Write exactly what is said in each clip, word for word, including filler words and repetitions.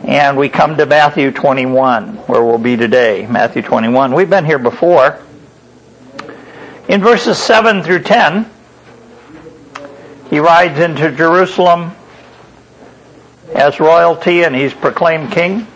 And we come to Matthew twenty-one, where we'll be today. Matthew twenty-one. We've been here before. In verses seven through ten, he rides into Jerusalem as royalty and he's proclaimed king.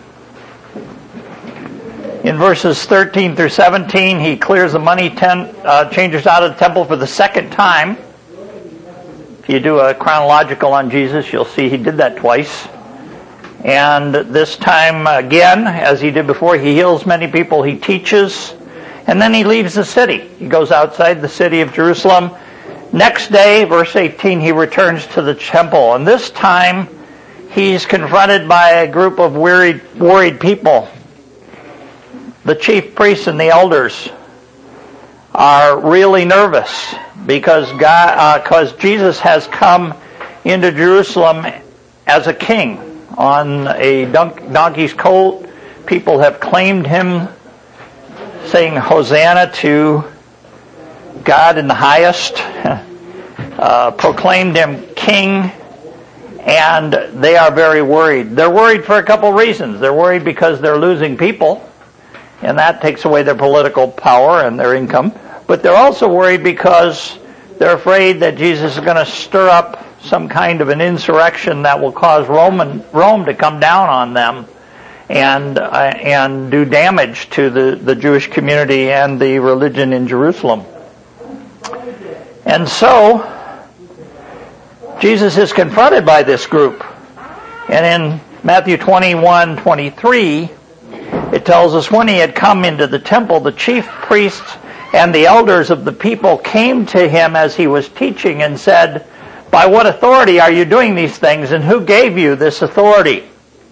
In verses thirteen through seventeen, he clears the money ten, uh, changers out of the temple for the second time. If you do a chronological on Jesus, you'll see he did that twice. And this time again, as he did before, he heals many people, he teaches, and then he leaves the city. He goes outside the city of Jerusalem. Next day, verse eighteen, he returns to the temple. And this time, he's confronted by a group of worried, worried people. The chief priests and the elders are really nervous because God, uh, because Jesus has come into Jerusalem as a king on a donkey's colt. People have claimed him, saying Hosanna to God in the highest, uh, proclaimed him king, and they are very worried. They're worried for a couple reasons. They're worried because they're losing people, and that takes away their political power and their income. But they're also worried because they're afraid that Jesus is going to stir up some kind of an insurrection that will cause Roman, Rome to come down on them and uh, and do damage to the, the Jewish community and the religion in Jerusalem. And so, Jesus is confronted by this group. And in Matthew twenty-one twenty-three, it tells us, when he had come into the temple, the chief priests and the elders of the people came to him as he was teaching and said, "By what authority are you doing these things, and who gave you this authority?"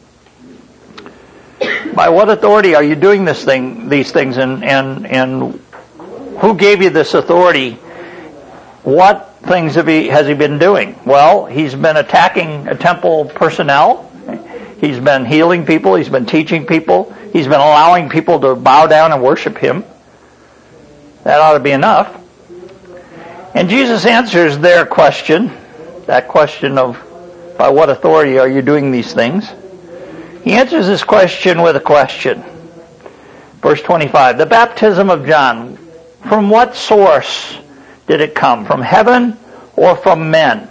By what authority are you doing this thing, these things, and, and, and who gave you this authority? What things have he, has he been doing? Well, he's been attacking a temple personnel. He's been healing people. He's been teaching people. He's been allowing people to bow down and worship him. That ought to be enough. And Jesus answers their question, that question of, by what authority are you doing these things? He answers this question with a question. Verse twenty-five, the baptism of John, from what source did it come? From heaven or from men?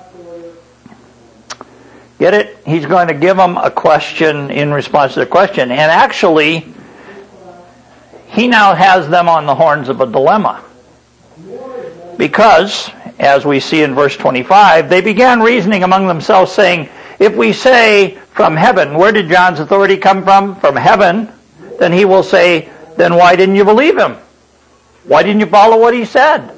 Get it? He's going to give them a question in response to the question. And actually, he now has them on the horns of a dilemma. Because, as we see in verse twenty-five, they began reasoning among themselves, saying, if we say from heaven, where did John's authority come from? From heaven. Then he will say, then why didn't you believe him? Why didn't you follow what he said?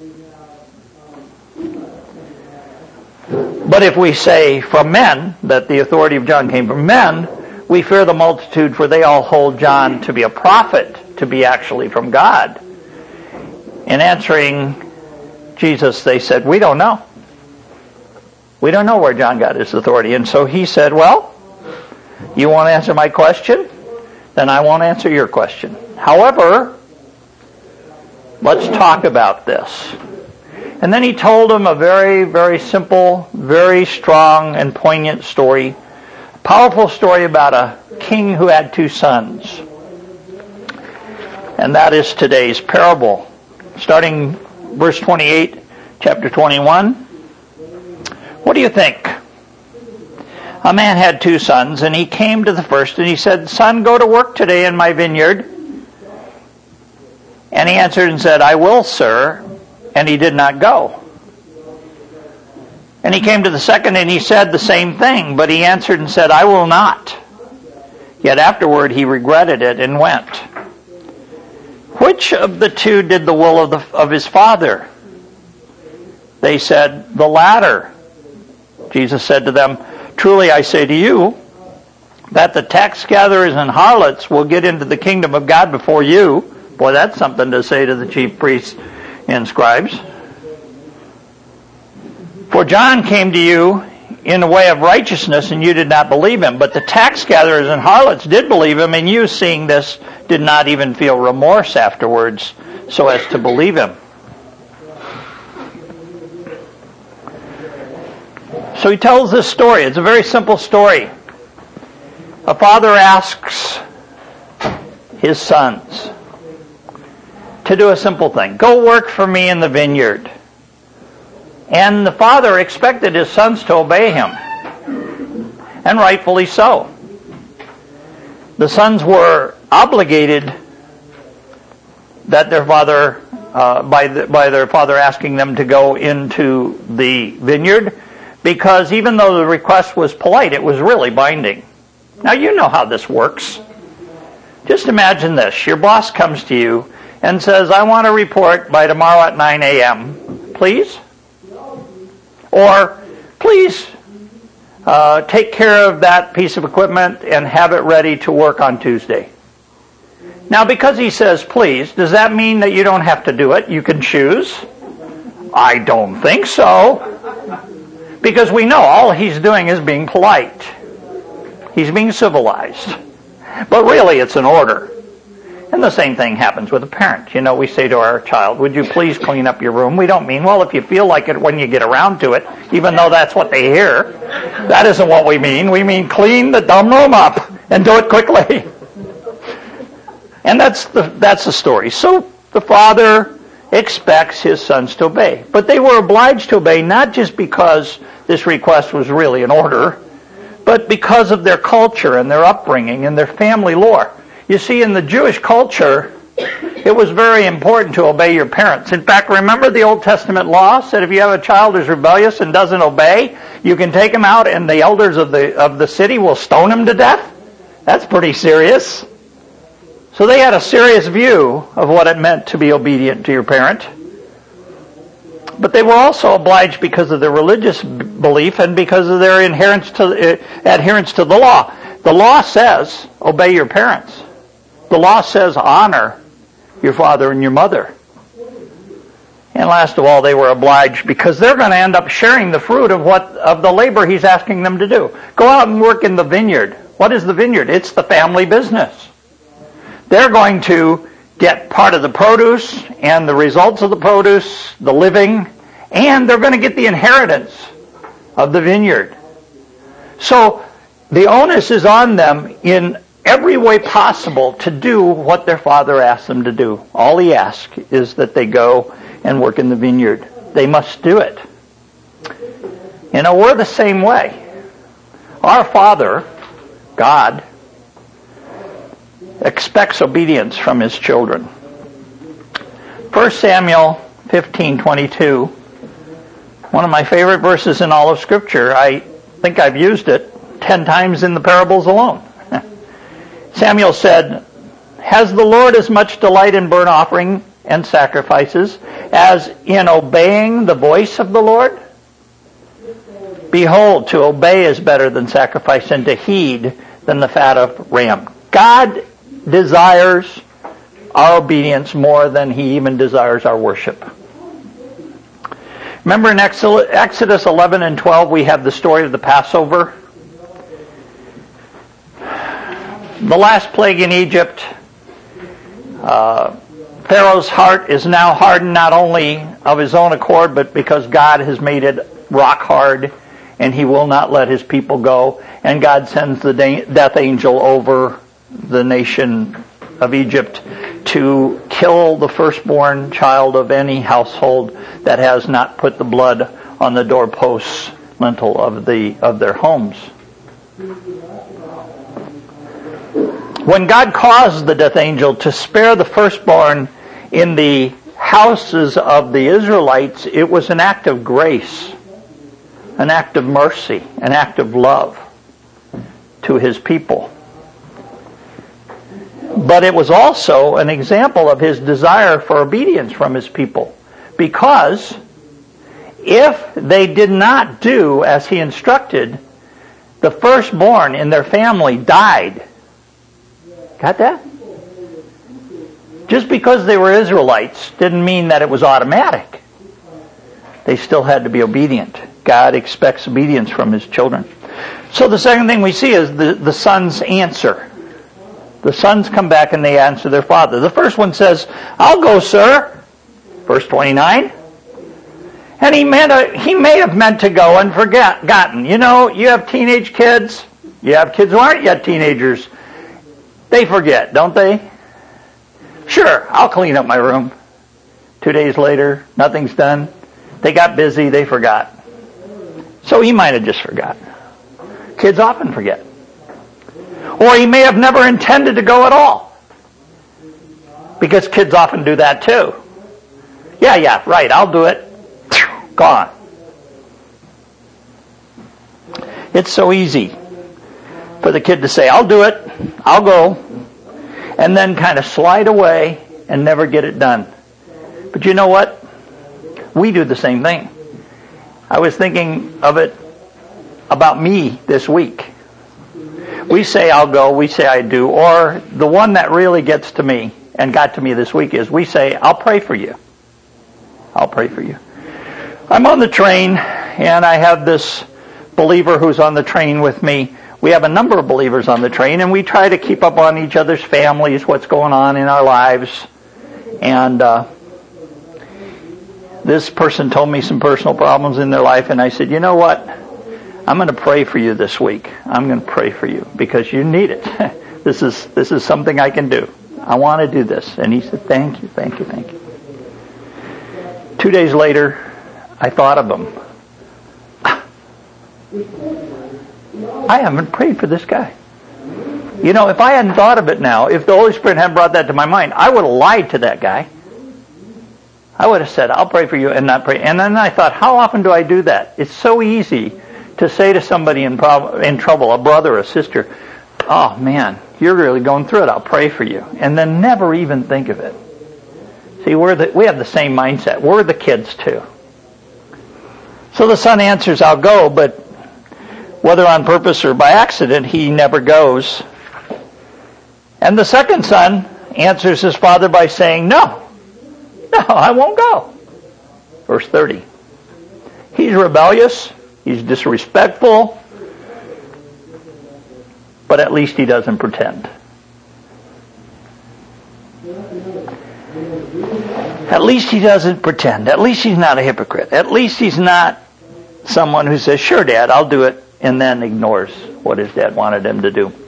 But if we say from men, that the authority of John came from men, we fear the multitude, for they all hold John to be a prophet, to be actually from God. In answering Jesus, they said, we don't know. We don't know where John got his authority. And so he said, well, you want to answer my question? Then I won't answer your question. However, let's talk about this. And then he told them a very, very simple, very strong and poignant story. A powerful story about a king who had two sons. And that is today's parable. Starting verse twenty-eight, chapter twenty-one. What do you think? A man had two sons, and he came to the first, and he said, son, go to work today in my vineyard. And he answered and said, I will, sir. And he did not go. And he came to the second, and he said the same thing, but he answered and said, I will not. Yet afterward he regretted it and went. Which of the two did the will of, the, of his father? They said, the latter. Jesus said to them, truly I say to you, that the tax gatherers and harlots will get into the kingdom of God before you. Boy, that's something to say to the chief priests and scribes. For John came to you in the way of righteousness, and you did not believe him. But the tax gatherers and harlots did believe him, and you, seeing this, did not even feel remorse afterwards so as to believe him. So he tells this story. It's a very simple story. A father asks his sons to do a simple thing. Go work for me in the vineyard. And the father expected his sons to obey him. And rightfully so. The sons were obligated that their father, uh, by, the, by their father asking them to go into the vineyard, because even though the request was polite, it was really binding. Now you know how this works. Just imagine this. Your boss comes to you and says, I want a report by tomorrow at nine a.m. Please? Or, please uh, take care of that piece of equipment and have it ready to work on Tuesday. Now, because he says please, does that mean that you don't have to do it? You can choose? I don't think so. Because we know all he's doing is being polite. He's being civilized. But really, it's an order. And the same thing happens with a parent. You know, we say to our child, would you please clean up your room? We don't mean, well, if you feel like it when you get around to it, even though that's what they hear. That isn't what we mean. We mean clean the dumb room up and do it quickly. And that's the, that's the story. So the father expects his sons to obey. But they were obliged to obey not just because this request was really an order, but because of their culture and their upbringing and their family lore. You see, in the Jewish culture, it was very important to obey your parents. In fact, remember the Old Testament law said if you have a child who's rebellious and doesn't obey, you can take him out and the elders of the of the city will stone him to death? That's pretty serious. So they had a serious view of what it meant to be obedient to your parent. But they were also obliged because of their religious belief and because of their adherence to, uh, adherence to the law. The law says, obey your parents. The law says, honor your father and your mother. And last of all, they were obliged because they're going to end up sharing the fruit of what of the labor he's asking them to do. Go out and work in the vineyard. What is the vineyard? It's the family business. They're going to get part of the produce and the results of the produce, the living, and they're going to get the inheritance of the vineyard. So the onus is on them in every way possible to do what their father asked them to do. All he asks is that they go and work in the vineyard. They must do it. You know, we're the same way. Our Father, God, expects obedience from his children. First Samuel fifteen twenty-two, one of my favorite verses in all of Scripture. I think I've used it ten times in the parables alone. Samuel said, has the Lord as much delight in burnt offering and sacrifices as in obeying the voice of the Lord? Behold, to obey is better than sacrifice, and to heed than the fat of ram. God desires our obedience more than he even desires our worship. Remember in Exodus eleven and twelve, we have the story of the Passover. The last plague in Egypt, uh, Pharaoh's heart is now hardened not only of his own accord, but because God has made it rock hard, and he will not let his people go. And God sends the death angel over the nation of Egypt to kill the firstborn child of any household that has not put the blood on the doorposts lintel of the of their homes. When God caused the death angel to spare the firstborn in the houses of the Israelites, it was an act of grace, an act of mercy, an act of love to his people. But it was also an example of his desire for obedience from his people. Because if they did not do as he instructed, the firstborn in their family died. Got that? Just because they were Israelites didn't mean that it was automatic. They still had to be obedient. God expects obedience from his children. So the second thing we see is the, the son's answer. The sons come back and they answer their father. The first one says, I'll go, sir. Verse twenty-nine. And he meant a, he may have meant to go and forgotten. You know, you have teenage kids. You have kids who aren't yet teenagers. They forget, don't they? Sure, I'll clean up my room. Two days later, nothing's done. They got busy, they forgot. So he might have just forgot. Kids often forget. Or he may have never intended to go at all. Because kids often do that too. Yeah, yeah, right, I'll do it. Gone. It's so easy for the kid to say, I'll do it, I'll go, and then kind of slide away and never get it done. But you know what? We do the same thing. I was thinking of it about me this week. We say I'll go, we say I do, or the one that really gets to me and got to me this week is we say, I'll pray for you. I'll pray for you. I'm on the train and I have this believer who's on the train with me. We have a number of believers on the train and we try to keep up on each other's families, what's going on in our lives. And uh, this person told me some personal problems in their life and I said, you know what? I'm going to pray for you this week. I'm going to pray for you because you need it. This is this is something I can do. I want to do this. And he said, thank you, thank you, thank you. Two days later, I thought of him. I haven't prayed for this guy. You know, if I hadn't thought of it now, if the Holy Spirit hadn't brought that to my mind, I would have lied to that guy. I would have said, I'll pray for you and not pray. And then I thought, how often do I do that? It's so easy to say to somebody in, prob- in trouble, a brother or a sister, oh man, you're really going through it, I'll pray for you. And then never even think of it. See, we're the, we have the same mindset. We're the kids too. So the son answers, I'll go, but whether on purpose or by accident, he never goes. And the second son answers his father by saying, no, no, I won't go. Verse thirty. He's rebellious, he's disrespectful, but at least he doesn't pretend. At least he doesn't pretend. At least he's not a hypocrite. At least he's not someone who says, sure, Dad, I'll do it, and then ignores what his dad wanted him to do.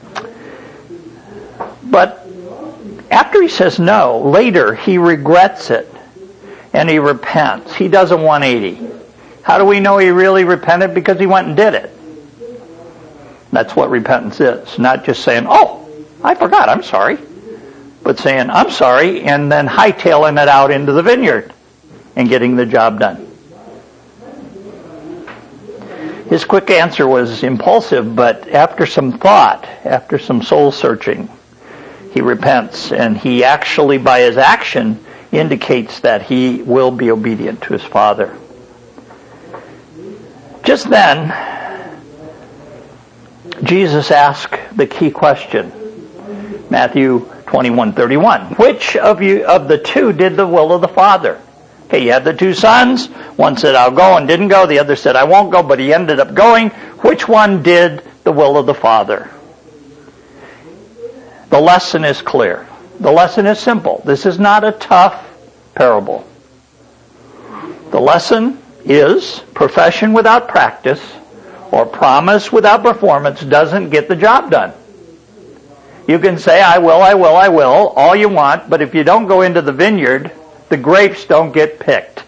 But after he says no, later he regrets it, and he repents. He does a one eighty. How do we know he really repented? Because he went and did it. That's what repentance is. Not just saying, oh, I forgot, I'm sorry. But saying, I'm sorry, and then hightailing it out into the vineyard and getting the job done. His quick answer was impulsive, but after some thought, after some soul searching, he repents, and he actually, by his action, indicates that he will be obedient to his father. Just then, Jesus asked the key question. Matthew twenty-one thirty-one. Which of you of the two did the will of the Father? Okay, you had the two sons. One said, I'll go, and didn't go. The other said, I won't go, but he ended up going. Which one did the will of the Father? The lesson is clear. The lesson is simple. This is not a tough parable. The lesson is profession without practice or promise without performance doesn't get the job done. You can say, I will, I will, I will, all you want, but if you don't go into the vineyard, the grapes don't get picked.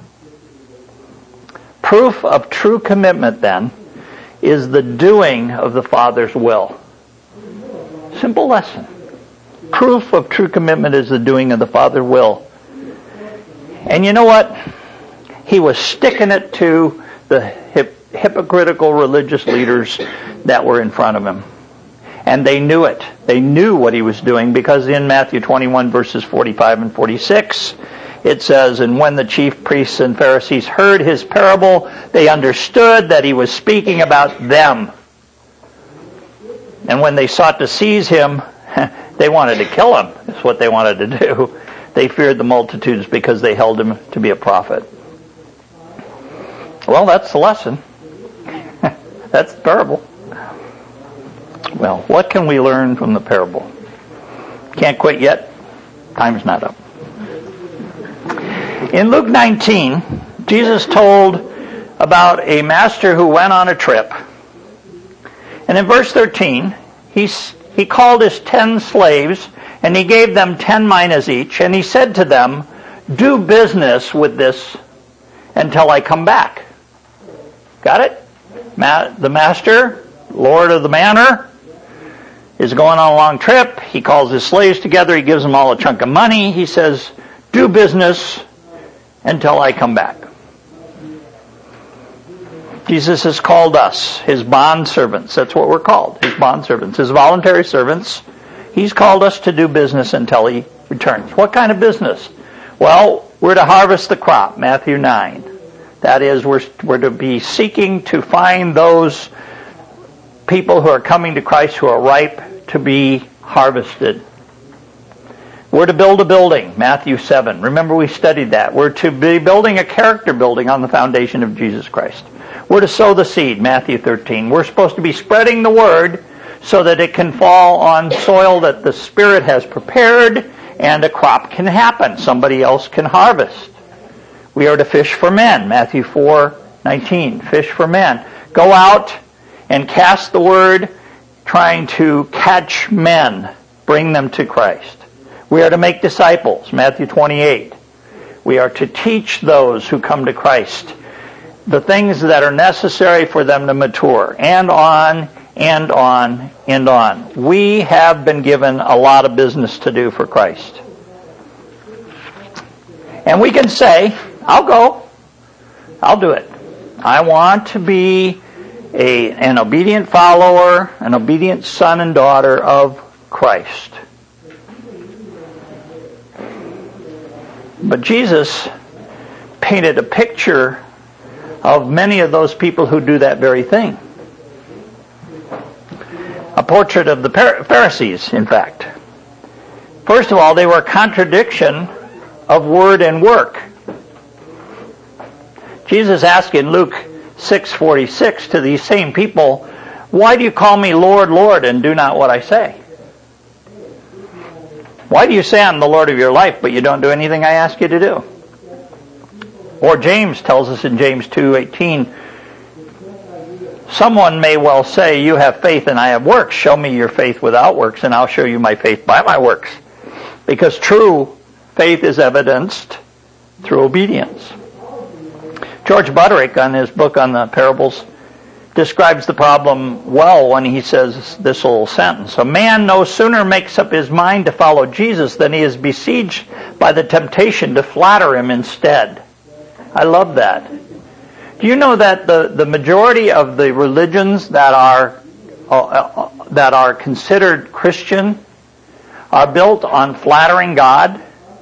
Proof of true commitment, then, is the doing of the Father's will. Simple lesson. Proof of true commitment is the doing of the Father's will. And you know what? He was sticking it to the hip, hypocritical religious leaders that were in front of him. And they knew it. They knew what he was doing because in Matthew twenty-one verses forty-five and forty-six, it says, and when the chief priests and Pharisees heard his parable, they understood that he was speaking about them. And when they sought to seize him, they wanted to kill him. That's what they wanted to do. They feared the multitudes because they held him to be a prophet. Well, that's the lesson. That's the parable. Well, what can we learn from the parable? Can't quit yet? Time's not up. In Luke nineteen, Jesus told about a master who went on a trip. And in verse thirteen, he's, he called his ten slaves, and he gave them ten minas each, and he said to them, do business with this until I come back. Got it? Ma- the master, lord of the manor, is going on a long trip. He calls his slaves together. He gives them all a chunk of money. He says, do business until I come back. Jesus has called us his bond servants. That's what we're called, his bond servants, his voluntary servants. He's called us to do business until he returns. What kind of business? Well, we're to harvest the crop, Matthew nine. That is, we're, we're to be seeking to find those people who are coming to Christ who are ripe to be harvested. We're to build a building, Matthew seven. Remember, we studied that. We're to be building a character building on the foundation of Jesus Christ. We're to sow the seed, Matthew thirteen. We're supposed to be spreading the word so that it can fall on soil that the Spirit has prepared and a crop can happen. Somebody else can harvest. We are to fish for men, Matthew four nineteen. Fish for men. Go out and cast the word, trying to catch men, bring them to Christ. We are to make disciples, Matthew twenty-eight. We are to teach those who come to Christ the things that are necessary for them to mature, and on, and on, and on. We have been given a lot of business to do for Christ. And we can say, I'll go. I'll do it. I want to be a, an obedient follower, an obedient son and daughter of Christ. But Jesus painted a picture of many of those people who do that very thing. A portrait of the Pharisees, in fact. First of all, they were a contradiction of word and work. Jesus asked in Luke six forty-six to these same people, why do you call me Lord, Lord, and do not what I say? Why do you say I'm the Lord of your life, but you don't do anything I ask you to do? Or James tells us in James two eighteen, someone may well say, you have faith and I have works. Show me your faith without works, and I'll show you my faith by my works. Because true faith is evidenced through obedience. George Butterick, on his book on the parables, describes the problem well when he says this little sentence. A man no sooner makes up his mind to follow Jesus than he is besieged by the temptation to flatter him instead. I love that. Do you know that the, the majority of the religions that are uh, that are considered Christian are built on flattering God?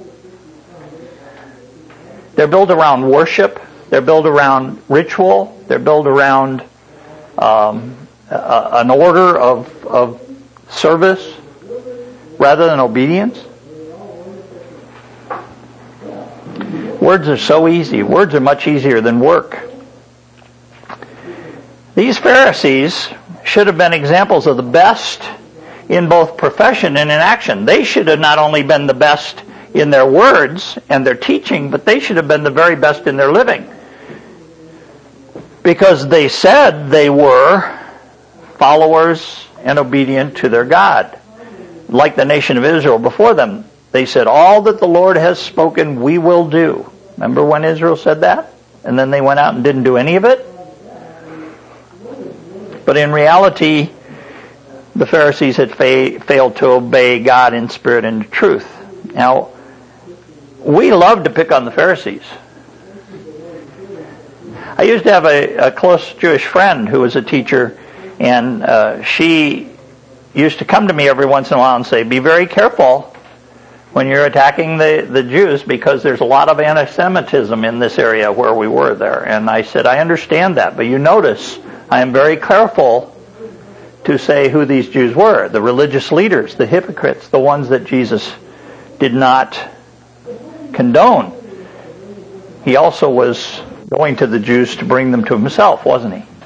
They're built around worship. They're built around ritual. They're built around um, a, an order of, of service rather than obedience. Words are so easy. Words are much easier than work. These Pharisees should have been examples of the best in both profession and in action. They should have not only been the best in their words and their teaching, but they should have been the very best in their living. Because they said they were followers and obedient to their God. Like the nation of Israel before them, they said, all that the Lord has spoken, we will do. Remember when Israel said that? And then they went out and didn't do any of it? But in reality, the Pharisees had fa- failed to obey God in spirit and truth. Now, we love to pick on the Pharisees. I used to have a, a close Jewish friend who was a teacher, and uh, she used to come to me every once in a while and say, be very careful when you're attacking the, the Jews, because there's a lot of anti-Semitism in this area where we were there. And I said, I understand that, but you notice I am very careful to say who these Jews were, the religious leaders, the hypocrites, the ones that Jesus did not condone. He also was going to the Jews to bring them to himself, wasn't he?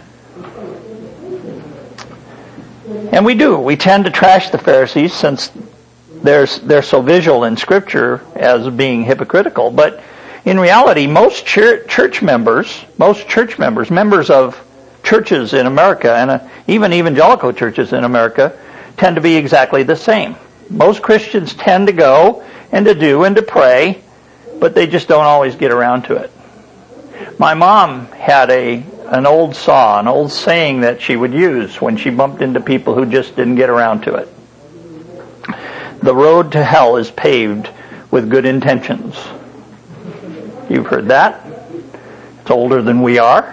And we do. We tend to trash the Pharisees since they're, they're so visual in Scripture as being hypocritical. But in reality, most church, church members, most church members, members of churches in America, and uh, even evangelical churches in America, tend to be exactly the same. Most Christians tend to go and to do and to pray, but they just don't always get around to it. My mom had a an old saw, an old saying that she would use when she bumped into people who just didn't get around to it. The road to hell is paved with good intentions. You've heard that. It's older than we are.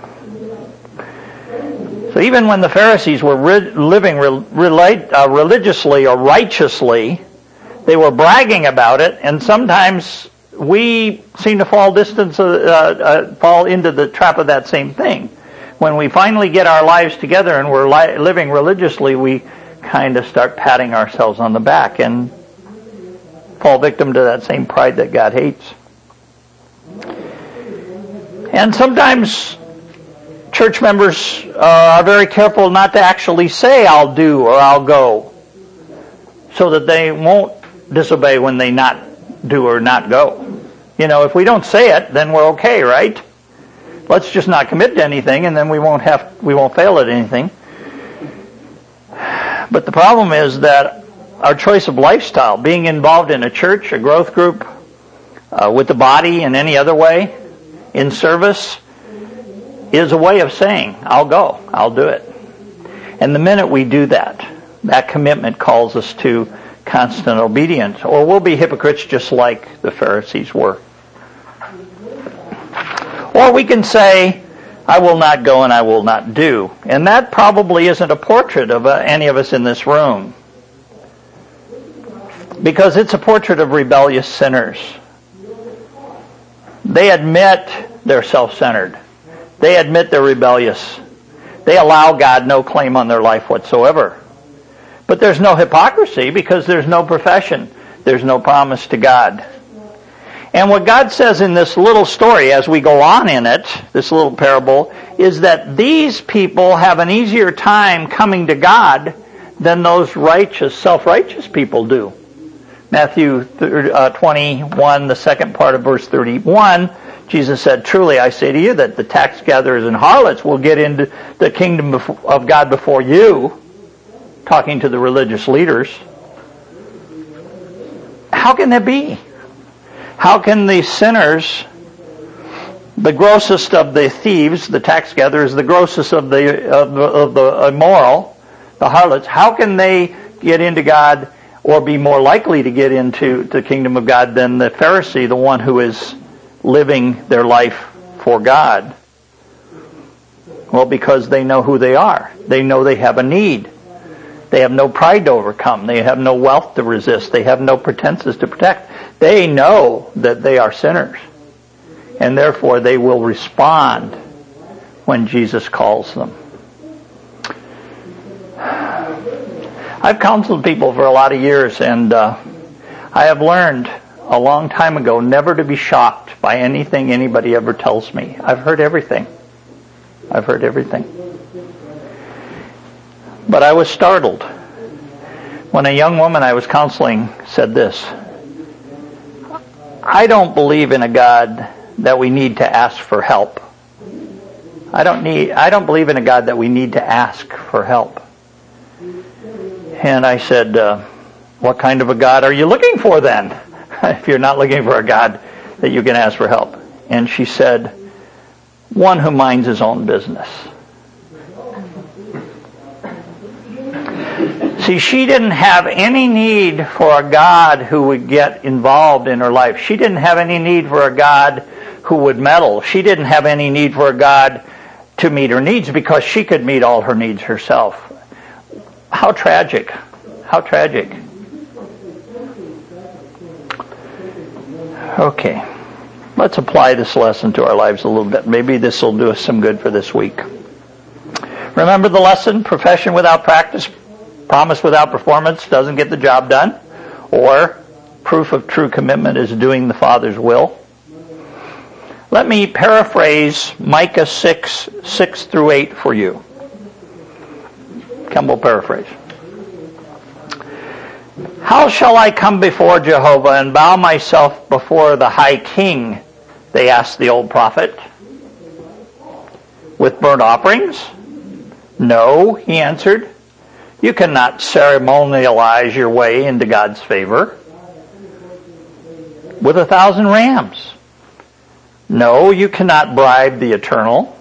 So even when the Pharisees were re- living re- relate, uh, religiously or righteously, they were bragging about it, and sometimes we seem to fall distance, uh, uh, fall into the trap of that same thing. When we finally get our lives together and we're li- living religiously, we kind of start patting ourselves on the back and fall victim to that same pride that God hates. And sometimes church members uh, are very careful not to actually say, I'll do or I'll go, so that they won't disobey when they not do or not go. You know, if we don't say it, then we're okay, right? Let's just not commit to anything, and then we won't have we won't fail at anything. But the problem is that our choice of lifestyle, being involved in a church, a growth group, uh, with the body in any other way, in service, is a way of saying, I'll go, I'll do it. And the minute we do that, that commitment calls us to constant obedience, or we'll be hypocrites just like the Pharisees were. Or we can say, I will not go and I will not do. And that probably isn't a portrait of uh, any of us in this room, because it's a portrait of rebellious sinners. They admit they're self-centered. They admit they're rebellious. They allow God no claim on their life whatsoever. But there's no hypocrisy, because there's no profession. There's no promise to God. And what God says in this little story, as we go on in it, this little parable, is that these people have an easier time coming to God than those righteous, self-righteous people do. Matthew twenty-one, the second part of verse thirty-one, Jesus said, truly I say to you that the tax gatherers and harlots will get into the kingdom of God before you, talking to the religious leaders. How can that be? How can the sinners, the grossest of the thieves, the tax gatherers, the grossest of the of the, of the immoral, the harlots, how can they get into God or be more likely to get into the kingdom of God than the Pharisee, the one who is living their life for God? Well, because they know who they are. They know they have a need. They have no pride to overcome. They have no wealth to resist. They have no pretenses to protect. They know that they are sinners. And therefore they will respond when Jesus calls them. I've counseled people for a lot of years, and uh, I have learned a long time ago never to be shocked by anything anybody ever tells me. I've heard everything. I've heard everything. But I was startled when a young woman I was counseling said this: I don't believe in a God that we need to ask for help. I don't need, I don't believe in a God that we need to ask for help. And I said, uh, what kind of a God are you looking for then? If you're not looking for a God that you can ask for help. And she said, one who minds his own business. See, she didn't have any need for a God who would get involved in her life. She didn't have any need for a God who would meddle. She didn't have any need for a God to meet her needs, because she could meet all her needs herself. How tragic. How tragic. Okay. Let's apply this lesson to our lives a little bit. Maybe this will do us some good for this week. Remember the lesson? Profession without practice, promise without performance doesn't get the job done. Or proof of true commitment is doing the Father's will. Let me paraphrase Micah six, six through eight for you. Come, we'll paraphrase. How shall I come before Jehovah and bow myself before the high king? They asked the old prophet. With burnt offerings? No, he answered. You cannot ceremonialize your way into God's favor. With a thousand rams? No, you cannot bribe the Eternal.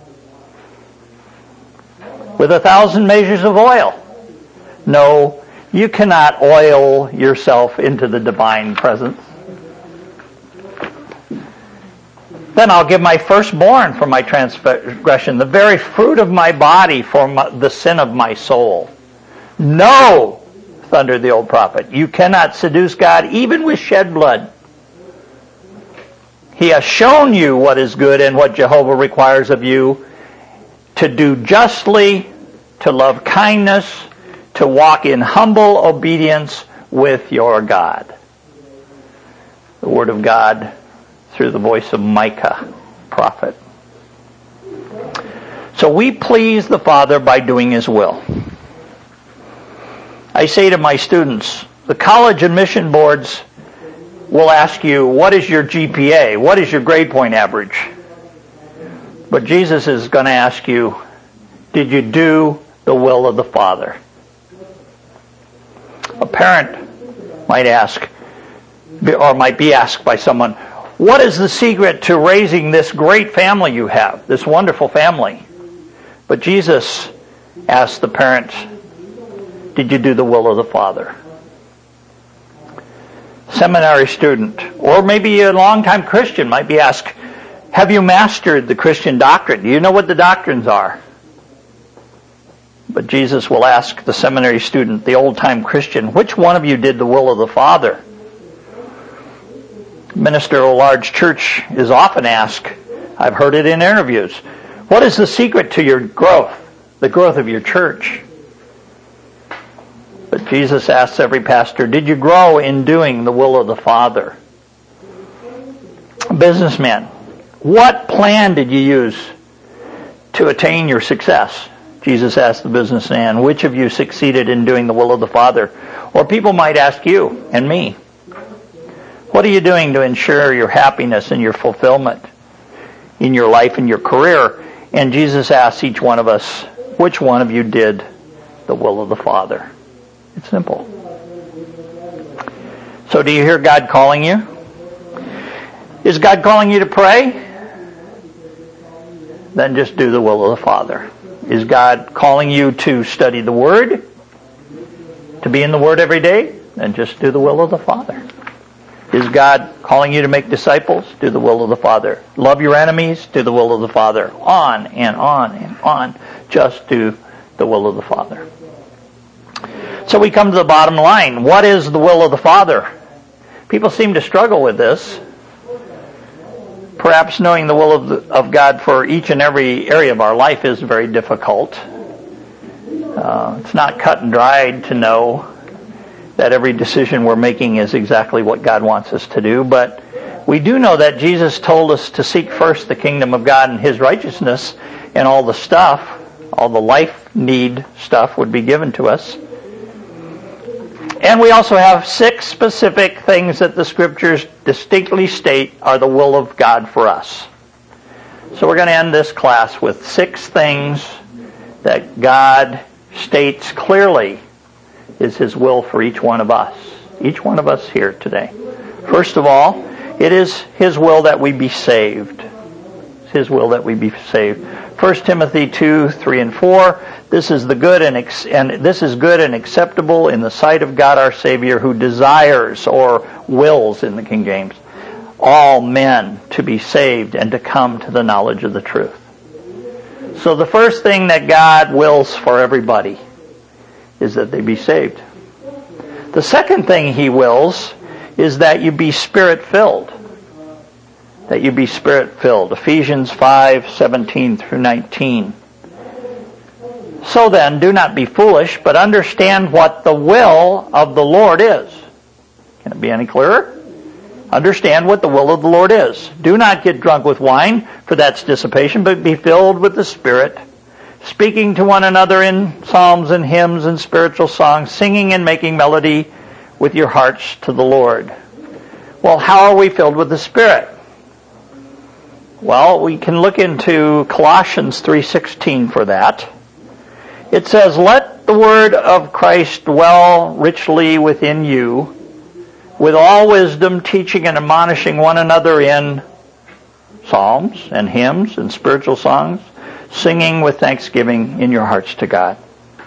With a thousand measures of oil? No, you cannot oil yourself into the divine presence. Then I'll give my firstborn for my transgression, the very fruit of my body for my, the sin of my soul. No, thundered the old prophet, you cannot seduce God even with shed blood. He has shown you what is good and what Jehovah requires of you, to do justly, to love kindness, to walk in humble obedience with your God. The Word of God through the voice of Micah, prophet. So we please the Father by doing His will. I say to my students, the college admission boards will ask you, what is your G P A? What is your grade point average? But Jesus is going to ask you, did you do the will of the Father? A parent might ask, or might be asked by someone, what is the secret to raising this great family you have, this wonderful family? But Jesus asked the parent, did you do the will of the Father? Seminary student, or maybe a longtime Christian might be asked, have you mastered the Christian doctrine? Do you know what the doctrines are? But Jesus will ask the seminary student, the old-time Christian, which one of you did the will of the Father? Minister of a large church is often asked, I've heard it in interviews, what is the secret to your growth, the growth of your church? But Jesus asks every pastor, did you grow in doing the will of the Father? Businessman, what plan did you use to attain your success? Jesus asked the businessman, which of you succeeded in doing the will of the Father? Or people might ask you and me, what are you doing to ensure your happiness and your fulfillment in your life and your career? And Jesus asks each one of us, which one of you did the will of the Father? It's simple. So do you hear God calling you? Is God calling you to pray? Then just do the will of the Father. Is God calling you to study the Word? To be in the Word every day? Then just do the will of the Father. Is God calling you to make disciples? Do the will of the Father. Love your enemies? Do the will of the Father. On and on and on. Just do the will of the Father. So we come to the bottom line. What is the will of the Father? People seem to struggle with this. Perhaps knowing the will of, the, of God for each and every area of our life is very difficult. Uh, it's not cut and dried to know that every decision we're making is exactly what God wants us to do. But we do know that Jesus told us to seek first the kingdom of God and His righteousness, and all the stuff, all the life need stuff would be given to us. And we also have six specific things that the Scriptures distinctly state are the will of God for us. So we're going to end this class with six things that God states clearly is His will for each one of us. Each one of us here today. First of all, it is His will that we be saved. It's His will that we be saved. First Timothy two, three, and four. This is the good and, ex- and this is good and acceptable in the sight of God our Savior, who desires, or wills in the King James, all men to be saved and to come to the knowledge of the truth. So the first thing that God wills for everybody is that they be saved. The second thing He wills is that you be Spirit-filled. That you be Spirit-filled. Ephesians five, seventeen through nineteen. So then, do not be foolish, but understand what the will of the Lord is. Can it be any clearer? Understand what the will of the Lord is. Do not get drunk with wine, for that's dissipation, but be filled with the Spirit, speaking to one another in psalms and hymns and spiritual songs, singing and making melody with your hearts to the Lord. Well, how are we filled with the Spirit? Well, we can look into Colossians three sixteen for that. It says, "Let the word of Christ dwell richly within you, with all wisdom, teaching and admonishing one another in psalms and hymns and spiritual songs, singing with thanksgiving in your hearts to God."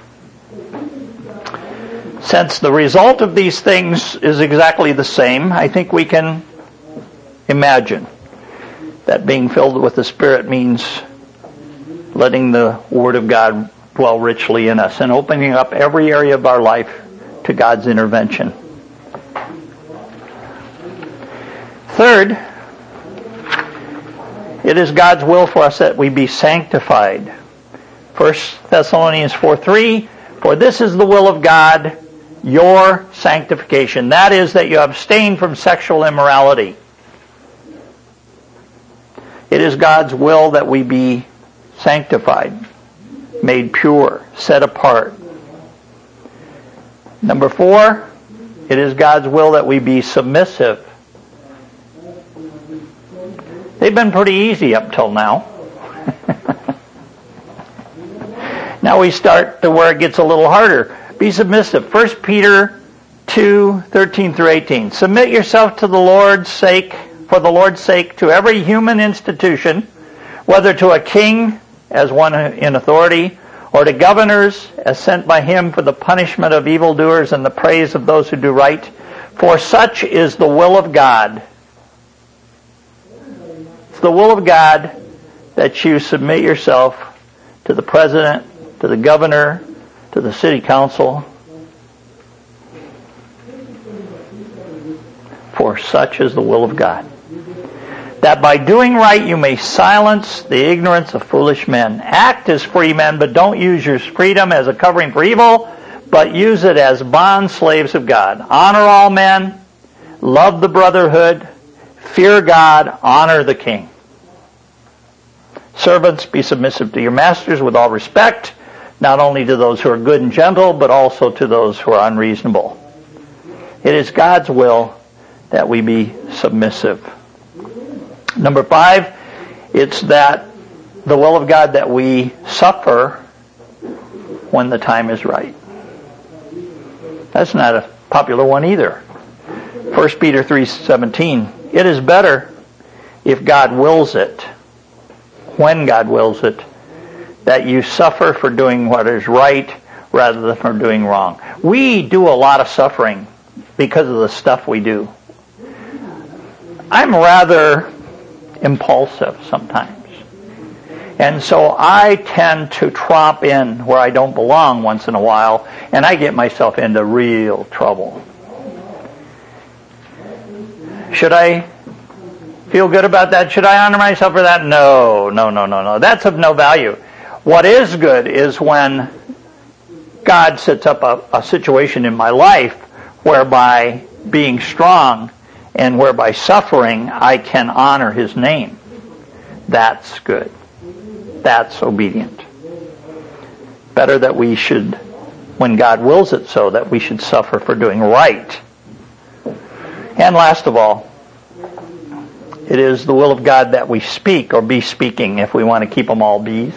Since the result of these things is exactly the same, I think we can imagine that being filled with the Spirit means letting the Word of God dwell richly in us and opening up every area of our life to God's intervention. Third, it is God's will for us that we be sanctified. First Thessalonians four three, "For this is the will of God, your sanctification." That is, that you abstain from sexual immorality. It is God's will that we be sanctified, made pure, set apart. Number four, it is God's will that we be submissive. They've been pretty easy up till now. Now we start to where it gets a little harder. Be submissive. First Peter two thirteen through eighteen. "Submit yourself to the Lord's sake, for the Lord's sake, to every human institution, whether to a king as one in authority, or to governors as sent by him for the punishment of evildoers and the praise of those who do right. For such is the will of God." It's the will of God that you submit yourself to the president, to the governor, to the city council. For such is the will of God, that by doing right you may silence the ignorance of foolish men. Act as free men, but don't use your freedom as a covering for evil, but use it as bond slaves of God. Honor all men, love the brotherhood, fear God, honor the king. Servants, be submissive to your masters with all respect, not only to those who are good and gentle, but also to those who are unreasonable. It is God's will that we be submissive. Number five, it's that the will of God that we suffer when the time is right. That's not a popular one either. First Peter three seventeen, "It is better if God wills it, when God wills it, that you suffer for doing what is right rather than for doing wrong." We do a lot of suffering because of the stuff we do. I'm rather impulsive sometimes. And so I tend to tromp in where I don't belong once in a while, and I get myself into real trouble. Should I feel good about that? Should I honor myself for that? No, no, no, no, no. That's of no value. What is good is when God sets up a, a situation in my life whereby being strong and whereby suffering, I can honor His name. That's good. That's obedient. Better that we should, when God wills it so, that we should suffer for doing right. And last of all, it is the will of God that we speak or be speaking, if we want to keep them all B's.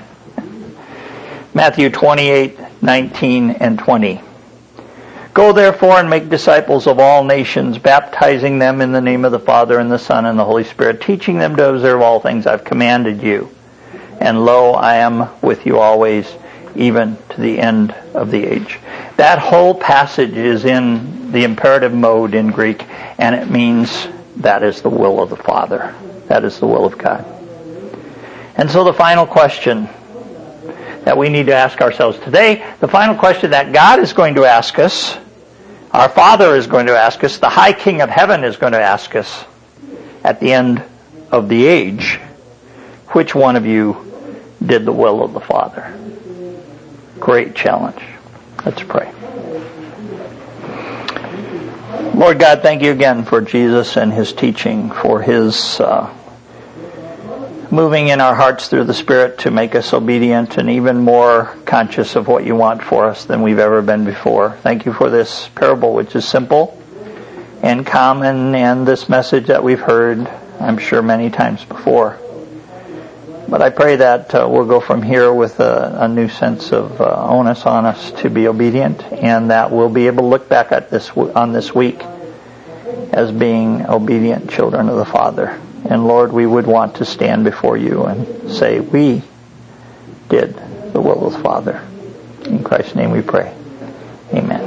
Matthew twenty-eight, nineteen and twenty. "Go therefore and make disciples of all nations, baptizing them in the name of the Father and the Son and the Holy Spirit, teaching them to observe all things I've commanded you. And lo, I am with you always, even to the end of the age." That whole passage is in the imperative mode in Greek, and it means that is the will of the Father. That is the will of God. And so the final question that we need to ask ourselves today, the final question that God is going to ask us, our Father is going to ask us, the High King of Heaven is going to ask us at the end of the age, which one of you did the will of the Father? Great challenge. Let's pray. Lord God, thank you again for Jesus and His teaching, for His uh, moving in our hearts through the Spirit to make us obedient and even more conscious of what you want for us than we've ever been before. Thank you for this parable, which is simple and common, and this message that we've heard, I'm sure, many times before. But I pray that uh, we'll go from here with a, a new sense of uh, onus on us to be obedient, and that we'll be able to look back at this on this week as being obedient children of the Father. And Lord, we would want to stand before you and say, we did the will of the Father. In Christ's name we pray. Amen.